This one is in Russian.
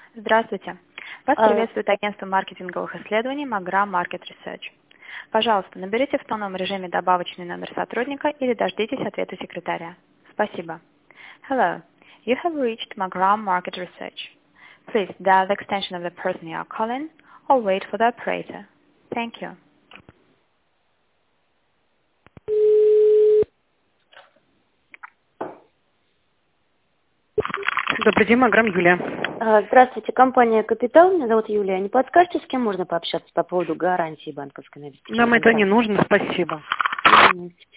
Здравствуйте. Вас приветствует агентство маркетинговых исследований Magram Market Research. Пожалуйста, наберите в тоновом режиме добавочный номер сотрудника или дождитесь ответа секретаря. Спасибо. Hello. You have reached Magram Market Research. Please dial the extension of the person you are calling or wait for the operator. Thank you. Добрый день, Маграм Юлия. Здравствуйте, компания «Капитал». Меня зовут Юлия. Не подскажете, с кем можно пообщаться по поводу гарантии банковской на обеспечение? Нам это не нужно, спасибо.